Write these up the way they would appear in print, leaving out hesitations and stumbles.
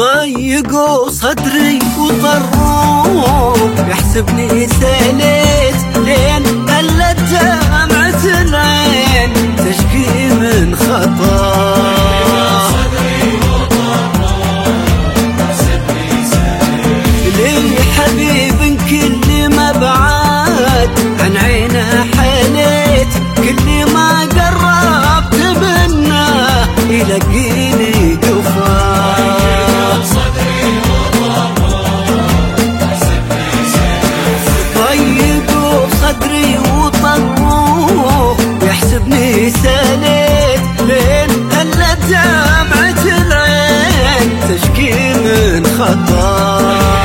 ضيقوا صدري وطروا يحسبني ساليت لين قلت دمعة العين تشكي من خطا. لي حبيب كل ما بعد عن عينه حنيت، كل ما قربت منه يلاقيني جفاه. ضيقوا صدري وطروه يحسبني ساليت لين قلت دمعة العين تشكي من خطا.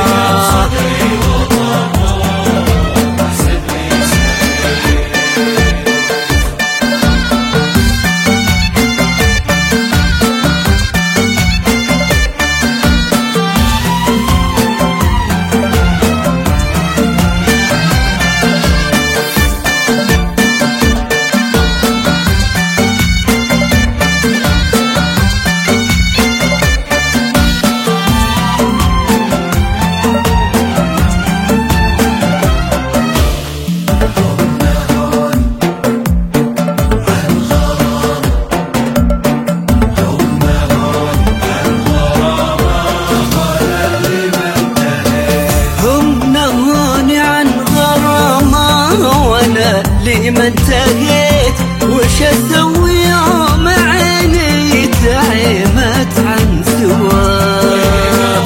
لما انتهيت وش اسوي يوم عيني تعمت عن سواه.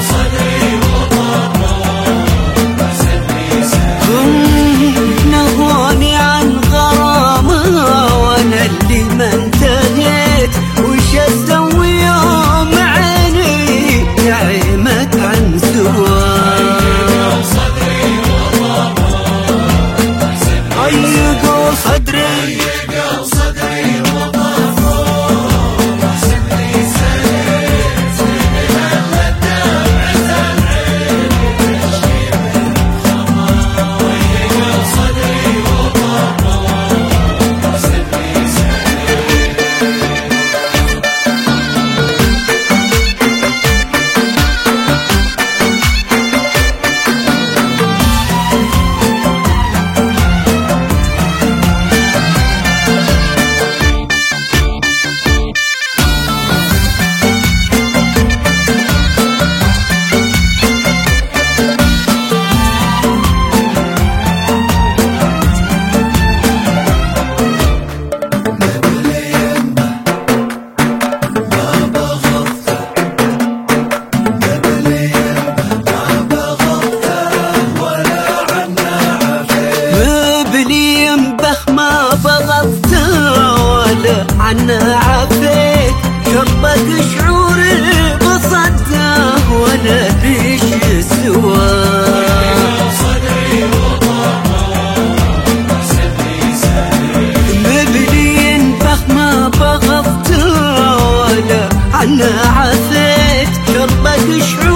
نهوني عن غرامه وانا اللي ما انتهيت وش اسوي يوم عيني تعمت عن سواه. ضيقوا صدري وطفوا يحسبني ساليت لين قلت دمعة العين تشكي من خطا. ضيقوا صدري وطفوا يحسبني ساليت. ما بغضته ولا عنه عفيت، شربك شعوري بصده ولا ريش سواه. مبلين بخ ما بغضته ولا عنه عفيت، شربك شعوري